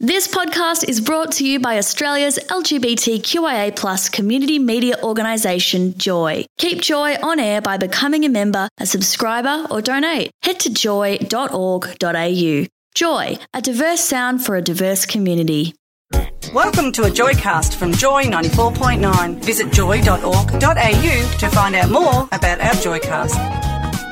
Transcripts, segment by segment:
This podcast is brought to you by Australia's LGBTQIA+ community media organisation, Joy. Keep Joy on air by becoming a member, a subscriber or donate. Head to joy.org.au. Joy, a diverse sound for a diverse community. Welcome to a Joycast from Joy 94.9. Visit joy.org.au to find out more about our Joycast.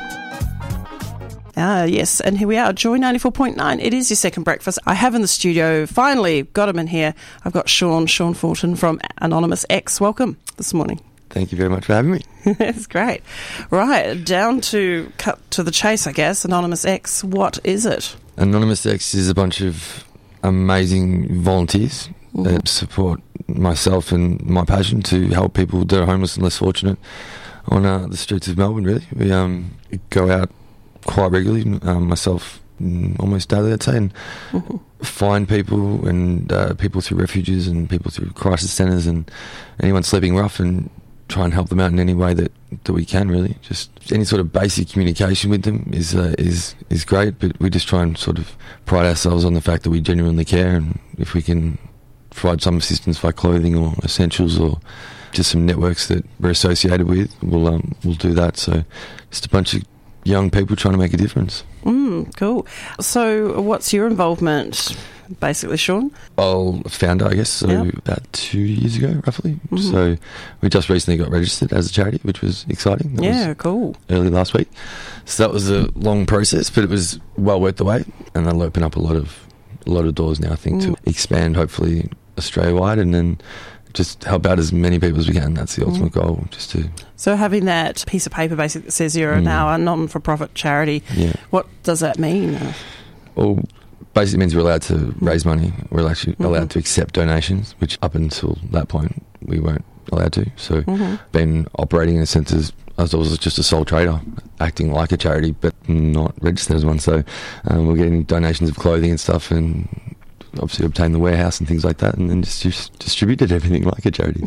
Yes, and here we are, Joy 94.9. It is your second breakfast. I have in the studio, finally, got him in here. I've got Sean Fulton from Anonymous X. Welcome this morning. Thank you very much for having me. That's great. Right, down to cut to the chase, I guess. Anonymous X, what is it? Anonymous X is a bunch of amazing volunteers that support myself and my passion to help people that are homeless and less fortunate on the streets of Melbourne, really. We go out quite regularly, myself almost daily, I'd say, and find people and people through refuges and people through crisis centres and anyone sleeping rough and try and help them out in any way that we can, really. Just any sort of basic communication with them is great, but we just try and sort of pride ourselves on the fact that we genuinely care, and if we can provide some assistance by clothing or essentials or just some networks that we're associated with, we'll do that. So just a bunch of young people trying to make a difference. Cool. So what's your involvement, basically, Sean? Well, founder, I guess, about 2 years ago, roughly. So we just recently got registered as a charity, which was exciting. That was cool. Early last week. So that was a long process, but it was well worth the wait, and that'll open up a lot of doors now, I think, to expand, hopefully, Australia-wide, and then just help out as many people as we can. That's the ultimate goal. So having that piece of paper basically that says you're now a non-for-profit charity, what does that mean? Well, basically means we're allowed to raise money. We're actually allowed to accept donations, which up until that point we weren't allowed to. So been operating in a sense as I was just a sole trader, acting like a charity but not registered as one. So we're getting donations of clothing and stuff, and obviously obtain the warehouse and things like that, and then just distributed everything like a charity.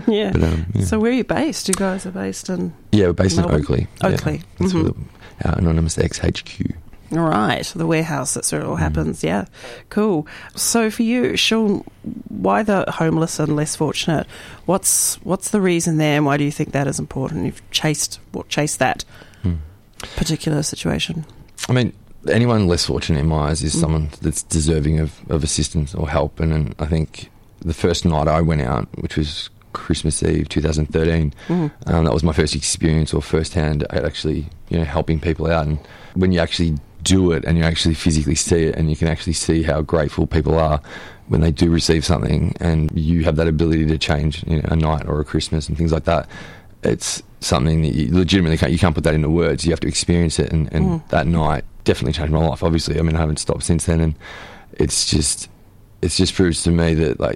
So where are you based? You guys are based in we're based Melbourne? in Oakley. Oakley. That's where our Anonymous X HQ. All right, the warehouse, that's where it all happens. Yeah, cool. So for you, Sean, why the homeless and less fortunate? What's the reason there, and why do you think that is important? You've chased that particular situation. I mean, anyone less fortunate in my eyes is someone that's deserving of assistance or help. And I think the first night I went out, which was Christmas Eve 2013, that was my first experience or first-hand at actually, helping people out. And when you actually do it and you actually physically see it, and you can actually see how grateful people are when they do receive something, and you have that ability to change a night or a Christmas and things like that, it's something that you legitimately can't put that into words. You have to experience it, and that night definitely changed my life. Obviously, I mean, I haven't stopped since then, and it's just proves to me that,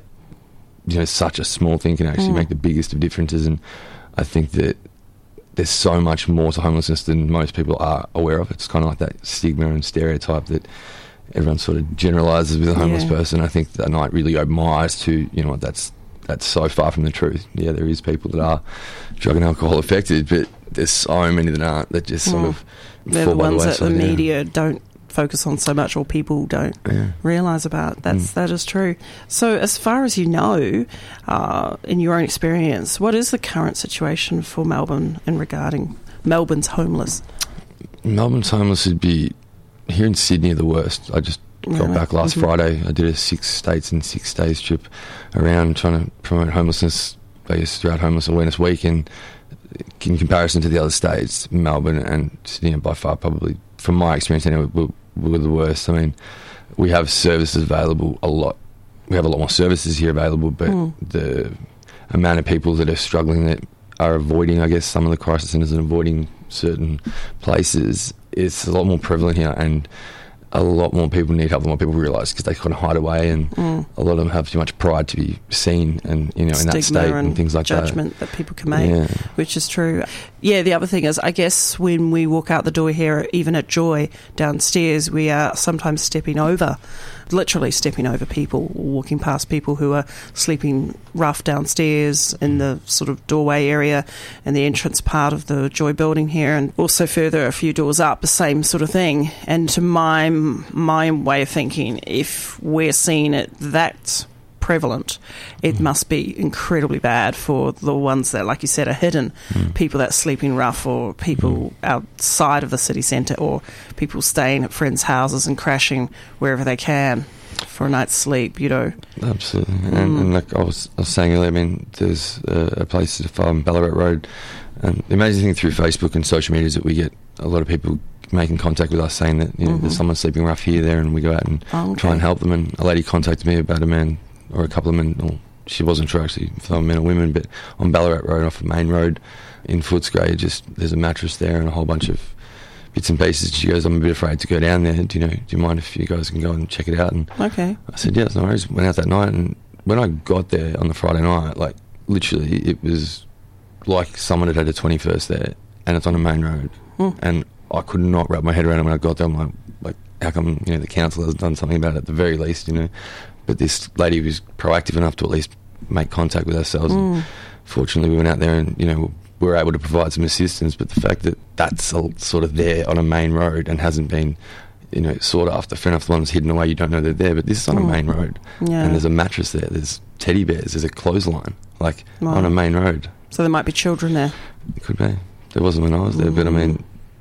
such a small thing can actually make the biggest of differences. And I think that there's so much more to homelessness than most people are aware of. It's kind of like that stigma and stereotype that everyone sort of generalises with a homeless person. I think that night really opened my eyes to, that's so far from the truth. Yeah, there is people that are drug and alcohol affected, but there's so many that aren't, that just sort of they're the ones that the media don't focus on so much, or people don't realise about. That is true. So as far as you know, in your own experience, what is the current situation for Melbourne in regarding Melbourne's homeless? Melbourne's homeless would be, here in Sydney, the worst. I just got back last Friday. I did a 6 states and 6 days trip around trying to promote homelessness, I guess, throughout Homeless Awareness Week. And in comparison to the other states, Melbourne and Sydney are by far, probably, from my experience anyway, were the worst. I mean, we have services available a lot. We have a lot more services here available, but the amount of people that are struggling, that are avoiding, I guess, some of the crisis centres and avoiding certain places, is a lot more prevalent here, and a lot more people need help than what people realise, because they kind of hide away, and a lot of them have too much pride to be seen, and in that state and things like judgment that people can make, which is true. Yeah, the other thing is, I guess when we walk out the door here, even at Joy downstairs, we are sometimes literally stepping over people, walking past people who are sleeping rough downstairs in the sort of doorway area and the entrance part of the Joy building here, and also further a few doors up, the same sort of thing. And to my in my way of thinking, if we're seeing it that prevalent, it must be incredibly bad for the ones that, like you said, are hidden, people that sleeping rough, or people outside of the city centre, or people staying at friends' houses and crashing wherever they can for a night's sleep, you know. Absolutely. And like I was saying earlier, I mean, there's a place at Ballarat Road, and the amazing thing through Facebook and social media is that we get a lot of people making contact with us saying that, you know, there's someone sleeping rough here, there, and we go out and try and help them. And a lady contacted me about a man, or a couple of men, or she wasn't sure actually if they were men or women, but on Ballarat Road off the main road in Footscray, there's a mattress there and a whole bunch of bits and pieces. She goes, I'm a bit afraid to go down there. Do you mind if you guys can go and check it out? And okay. I said, yeah, no worries. Went out that night, and when I got there on the Friday night, like literally it was like someone had had a 21st there, and it's on a main road. And I could not wrap my head around it when I got there. I'm like, how come, you know, the council has done something about it at the very least, you know? But this lady was proactive enough to at least make contact with ourselves. And fortunately, we went out there and, you know, we were able to provide some assistance. But the fact that that's sort of there on a main road and hasn't been, you know, sought after. Fair enough, the one's hidden away, you don't know they're there. But this is on a main road. Yeah. And there's a mattress there. There's teddy bears. There's a clothesline, like on a main road. So there might be children there. It could be. There wasn't when I was there. But I mean,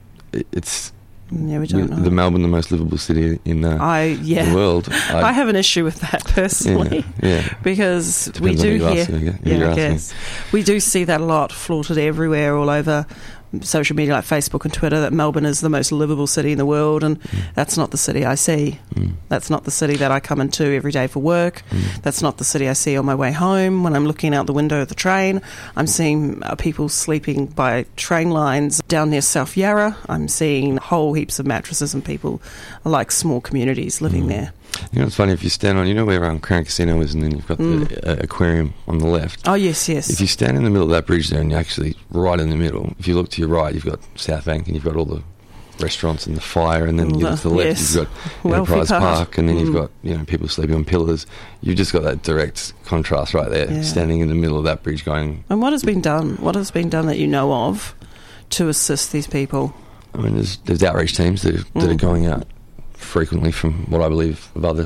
it's... Yeah, we don't know. The Melbourne, the most livable city in the world. I have an issue with that personally, because we do hear, we do see that a lot flaunted everywhere, all over social media like Facebook and Twitter, that Melbourne is the most livable city in the world, and that's not the city I see. That's not the city that I come into every day for work. That's not the city I see on my way home. When I'm looking out the window of the train, I'm seeing people sleeping by train lines down near South Yarra. I'm seeing whole heaps of mattresses and people like small communities living there. You know, it's funny, if you stand on, you know where Crown Casino is, and then you've got the aquarium on the left. Oh, yes. If you stand in the middle of that bridge there, and you're actually right in the middle, if you look to your right, you've got South Bank, and you've got all the restaurants and the fire, and then you look to the left, you've got Enterprise Park, and then you've got, you know, people sleeping on pillars. You've just got that direct contrast right there, standing in the middle of that bridge going... And what has been done? What has been done that you know of to assist these people? I mean, there's outreach teams that are going out frequently, from what I believe of other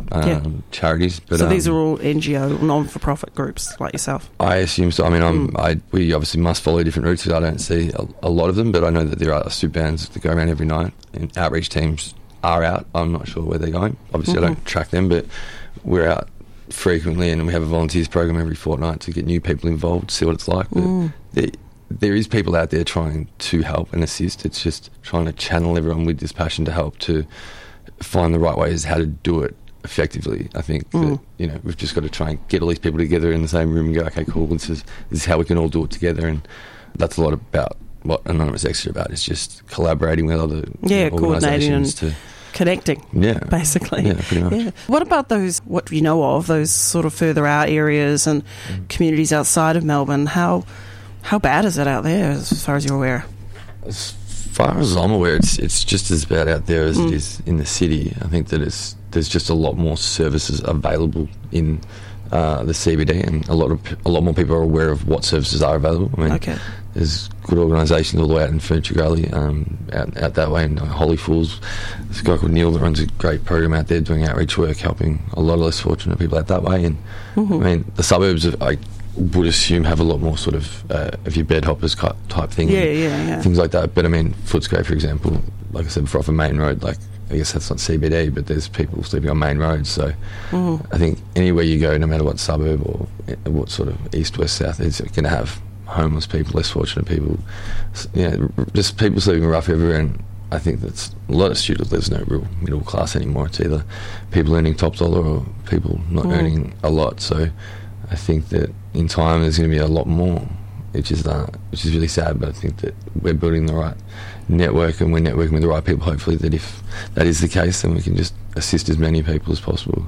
charities. But, so these are all NGO, non-for-profit groups like yourself? I assume so. I mean, we obviously must follow different routes, because I don't see a lot of them, but I know that there are soup bands that go around every night, and outreach teams are out. I'm not sure where they're going. Obviously, I don't track them, but we're out frequently, and we have a volunteers program every fortnight to get new people involved, see what it's like. But there is people out there trying to help and assist. It's just trying to channel everyone with this passion to help, to find the right ways how to do it effectively. I think that, you know, we've just got to try and get all these people together in the same room and go, okay, cool, this is how we can all do it together. And that's a lot about what Anonymous X are about. It's just collaborating with other organisations, and connecting, basically. Yeah, pretty much. Yeah. What about those, what you know of, those sort of further out areas and communities outside of Melbourne? How bad is it out there, as far as you're aware? As far as I'm aware, it's just as bad out there as it is in the city. I think that there's just a lot more services available in the CBD, and a lot more people are aware of what services are available. I mean, there's good organisations all the way out in Furniture Gully, out that way, in Holy Fools. There's a guy called Neil that runs a great program out there doing outreach work, helping a lot of less fortunate people out that way. And I mean, the suburbs I would assume have a lot more sort of your bed hoppers type thing, things like that. But I mean, Footscray, for example, like I said before, off a main road, like, I guess that's not CBD, but there's people sleeping on main roads. So I think anywhere you go, no matter what suburb or what sort of east, west, south, it's going to have homeless people, less fortunate people, just people sleeping rough everywhere. And I think that's a lot of students. There's no real middle class anymore. It's either people earning top dollar or people not earning a lot. So I think that in time there's going to be a lot more, which is really sad. But I think that we're building the right network, and we're networking with the right people, hopefully, that if that is the case, then we can just assist as many people as possible.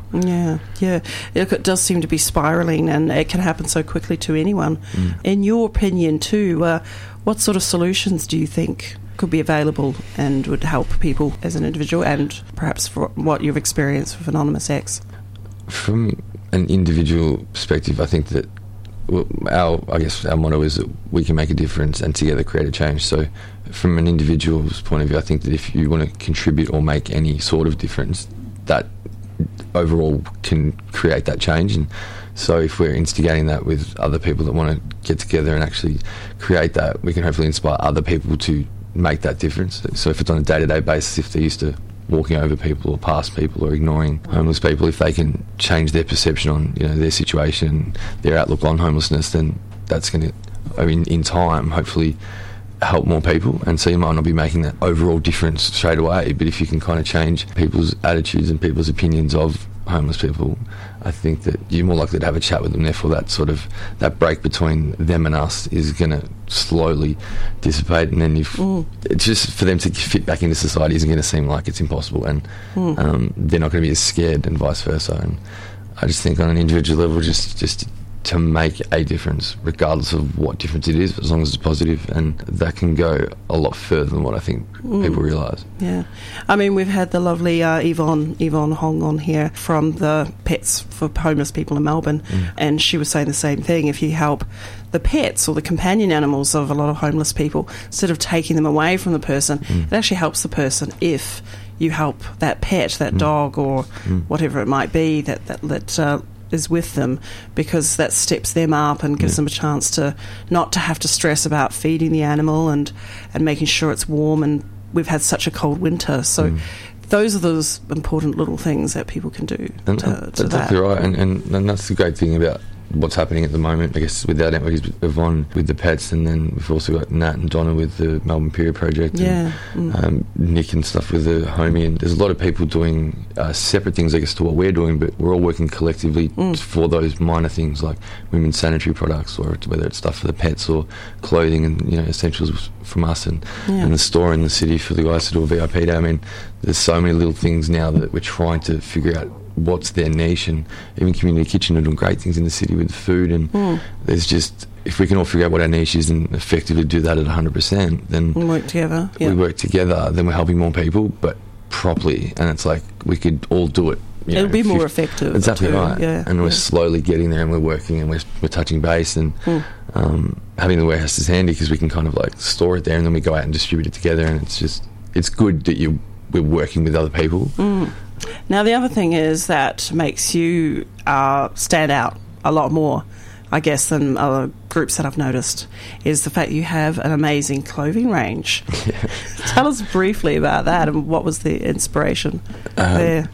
It does seem to be spiralling, and it can happen so quickly to anyone. In your opinion too, what sort of solutions do you think could be available and would help people as an individual, and perhaps for what you've experienced with Anonymous X? From an individual perspective, I think that our motto is that we can make a difference and together create a change. So from an individual's point of view, I think that if you want to contribute or make any sort of difference, that overall can create that change. And so if we're instigating that with other people that want to get together and actually create that, we can hopefully inspire other people to make that difference. So if it's on a day-to-day basis, if they're used to walking over people or past people or ignoring homeless people, if they can change their perception on their situation, their outlook on homelessness, then that's going to, in time, hopefully help more people. And so you might not be making that overall difference straight away, but if you can kind of change people's attitudes and people's opinions of homeless people, I think that you're more likely to have a chat with them. Therefore, that break between them and us is going to slowly dissipate, and then it's just for them to fit back into society isn't going to seem like it's impossible, and they're not going to be as scared, and vice versa. And I just think on an individual level, just to make a difference, regardless of what difference it is, as long as it's positive, and that can go a lot further than what I think people realise. Yeah. We've had the lovely Yvonne Hong on here from the Pets for Homeless People in Melbourne, and she was saying the same thing. If you help the pets or the companion animals of a lot of homeless people, instead of taking them away from the person, it actually helps the person if you help that pet, that dog or whatever it might be that is with them, because that steps them up and gives them a chance to not to have to stress about feeding the animal and making sure it's warm. And we've had such a cold winter, so those are those important little things that people can do. That's exactly right, and that's the great thing about what's happening at the moment, I guess, with our network is Yvonne with the pets, and then we've also got Nat and Donna with the Melbourne Period Project, and Nick and stuff with the Homie, and there's a lot of people doing separate things, I guess, to what we're doing, but we're all working collectively for those minor things like women's sanitary products, or whether it's stuff for the pets or clothing and essentials from us, and the store in the city for the guys to do a VIP day. There's so many little things now that we're trying to figure out what's their niche, and even Community Kitchen are doing great things in the city with food, and there's just, if we can all figure out what our niche is and effectively do that at 100%, then we work together. We work together, then we're helping more people, but properly, and it's like we could all do it. It'll be more effective. Exactly too. right. And we're slowly getting there, and we're working, and we're touching base, and having the warehouse is handy because we can kind of like store it there, and then we go out and distribute it together, and it's good that we're working with other people. Now, the other thing is that makes you stand out a lot more, I guess, than other groups that I've noticed, is the fact you have an amazing clothing range. Tell us briefly about that, and what was the inspiration there?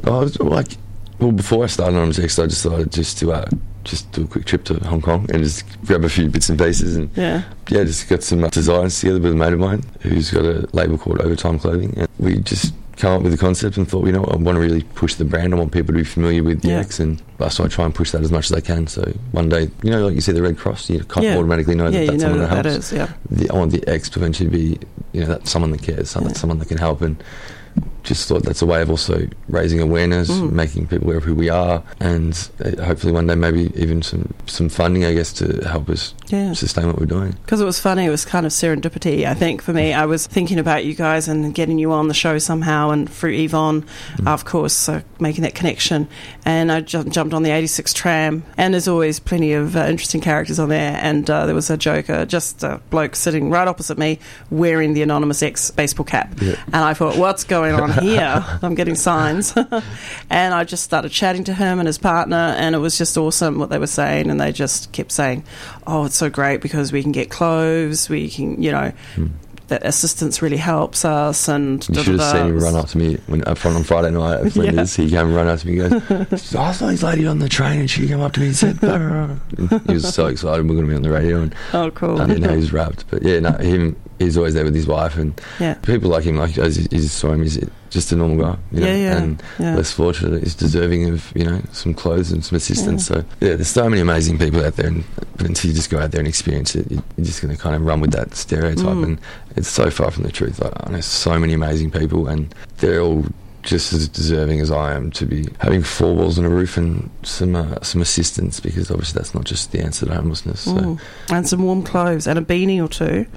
Before I started on MSX, I decided just do a quick trip to Hong Kong and just grab a few bits and pieces, and just got some designs together with a mate of mine who's got a label called Overtime Clothing, and we just come up with the concept and thought, I want to really push the brand. I want people to be familiar with the X, and so I try and push that as much as I can. So one day, like you see the Red Cross, you automatically know that that's someone that helps. I want the X to eventually be, that's someone that cares, someone that can help, and just thought that's a way of also raising awareness, making people aware of who we are, and hopefully one day maybe even some funding, I guess, to help us sustain what we're doing. Because it was funny, it was kind of serendipity, I think, for me. I was thinking about you guys and getting you on the show somehow, and through Yvonne, of course, making that connection, and I jumped on the 86 tram, and there's always plenty of interesting characters on there, and there was a joker, just a bloke sitting right opposite me wearing the Anonymous X baseball cap, and I thought, what's going on here? I'm getting signs. And I just started chatting to him and his partner, and it was just awesome what they were saying, and they just kept saying, it's so great because we can get clothes, we can, that assistance really helps us. And you should have seen him run up to me up front on Friday night at Flinders. He came run up to me and goes, I saw this lady on the train, and she came up to me and said, he was so excited we're going to be on the radio. And, cool. I didn't know he was wrapped. But he's always there with his wife, and people like him, like as you saw him, he's just a normal guy, and less fortunate, he's deserving of some clothes and some assistance. So there's so many amazing people out there, but until you just go out there and experience it, you're just going to kind of run with that stereotype, and it's so far from the truth. I know so many amazing people, and they're all just as deserving as I am to be having 4 walls and a roof and some assistance, because obviously that's not just the answer to homelessness. So. And some warm clothes and a beanie or two.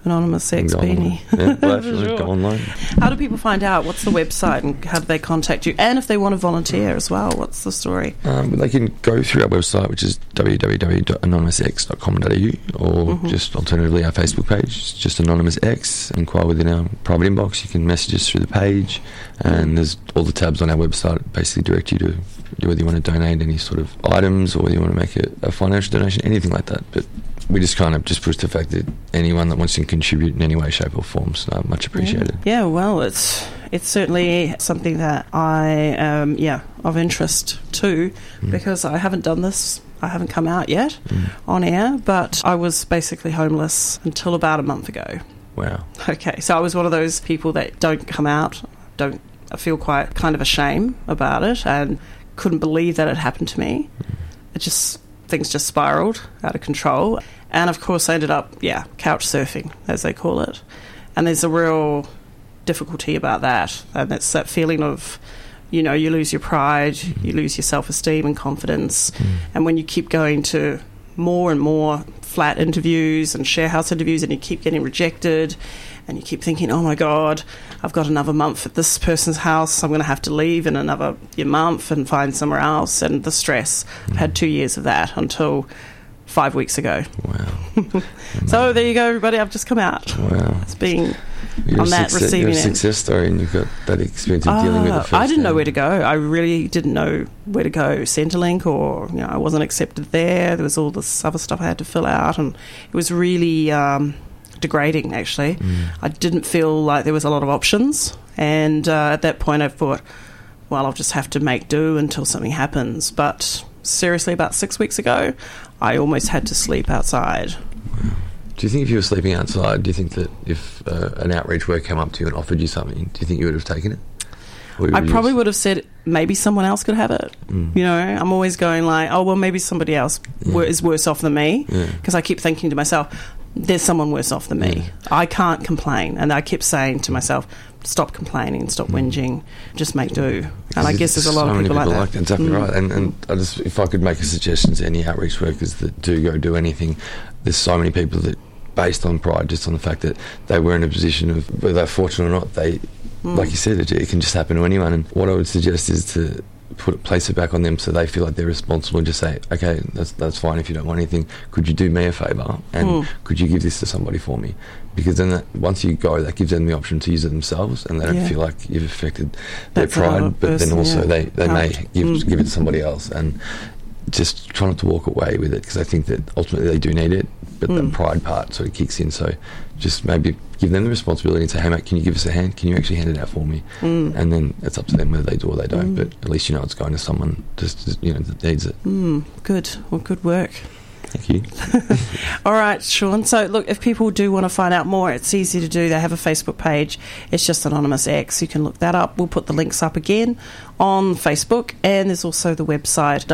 Anonymous X beanie. Yeah, well, sure. Go online. How do people find out? What's the website and how do they contact you? And if they want to volunteer as well, what's the story? They can go through our website, which is www.anonymousx.com.au, or just alternatively our Facebook page. It's just Anonymous X. Inquire within our private inbox. You can message us through the page, and there's all the tabs on our website basically direct you to whether you want to donate any sort of items or whether you want to make a financial donation, anything like that. But we just kind of just push the fact that anyone that wants to contribute in any way, shape or form is much appreciated. Yeah, well, it's certainly something that I am, of interest too, because I haven't done this. I haven't come out yet on air, but I was basically homeless until about a month ago. Wow. Okay, so I was one of those people that don't come out, I feel quite kind of ashamed about it and couldn't believe that it happened to me. Things just spiraled out of control. And of course I ended up, couch surfing, as they call it. And there's a real difficulty about that. And it's that feeling of, you lose your pride, you lose your self-esteem and confidence. And when you keep going to more and more flat interviews and share house interviews and you keep getting rejected and you keep thinking, oh my God, I've got another month at this person's house, I'm going to have to leave in another month and find somewhere else, and the stress. I've had 2 years of that until 5 weeks ago. Wow. So there you go, everybody, I've just come out. Wow. It's being on that receiving end. You're a success story, and you've got that experience of dealing with it first. I didn't know where to go. I really didn't know where to go. Centrelink, or I wasn't accepted there. There was all this other stuff I had to fill out, and it was really degrading, actually. I didn't feel like there was a lot of options, and at that point I thought, well, I'll just have to make do until something happens. But seriously, about 6 weeks ago, I almost had to sleep outside. Wow. Do you think if you were sleeping outside, do you think that if an outreach worker came up to you and offered you something, do you think you would have taken it? I probably would have said maybe someone else could have it. I'm always going like, oh, well, maybe somebody else is worse off than me, because I keep thinking to myself, there's someone worse off than me. I can't complain. And I kept saying to myself, stop complaining, stop whinging, just make do. And I guess there's a lot of people like that. Exactly right. And I just, if I could make a suggestion to any outreach workers that do anything, there's so many people that, based on pride, just on the fact that they were in a position of, whether they're fortunate or not, they, like you said, it can just happen to anyone. And what I would suggest is to place it back on them so they feel like they're responsible, and just say, okay, that's fine if you don't want anything. Could you do me a favour, and could you give this to somebody for me? Because then once you go, that gives them the option to use it themselves, and they don't feel like you've affected their pride, but then also they may give it to somebody else. And just try not to walk away with it, because I think that ultimately they do need it, but the pride part sort of kicks in. So just maybe give them the responsibility and say, hey mate, can you give us a hand? Can you actually hand it out for me? And then it's up to them whether they do or they don't, but at least it's going to someone just that needs it. Good. Well, good work. Thank you. All right, Sean. So, look, if people do want to find out more, it's easy to do. They have a Facebook page. It's just Anonymous X. You can look that up. We'll put the links up again on Facebook. And there's also the website,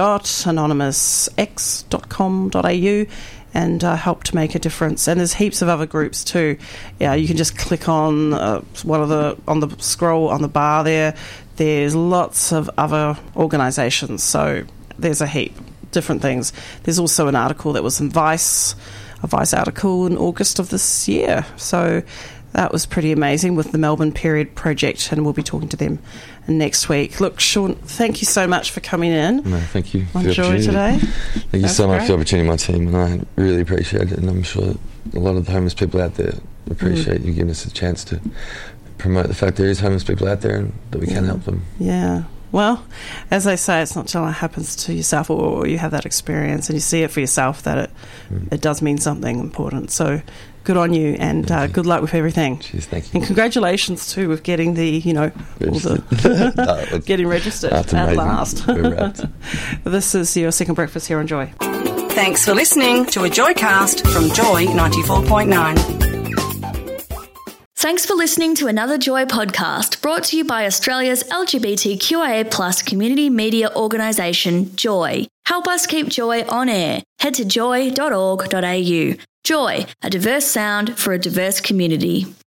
www.anonymousx.com.au, and help to make a difference. And there's heaps of other groups too. Yeah, you can just click on on the scroll on the bar there. There's lots of other organisations. So there's a heap. Different things. There's also an article that was in Vice, a Vice article in August of this year. So that was pretty amazing with the Melbourne Period Project, and we'll be talking to them next week. Look, Sean, thank you so much for coming in. No, thank you for on the Joy opportunity today. Thank you so much for the opportunity, my team, and I really appreciate it. And I'm sure a lot of the homeless people out there appreciate you giving us a chance to promote the fact there is homeless people out there and that we can help them. Yeah. Well, as they say, it's not until it happens to yourself or you have that experience and you see it for yourself that it does mean something important. So good on you, and good luck with everything. Cheers, thank you. And congratulations too with getting the, getting registered at last. This is your second breakfast here on Joy. Thanks for listening to a Joycast from Joy 94.9. Thanks for listening to another Joy podcast brought to you by Australia's LGBTQIA+ community media organisation, Joy. Help us keep Joy on air. Head to joy.org.au. Joy, a diverse sound for a diverse community.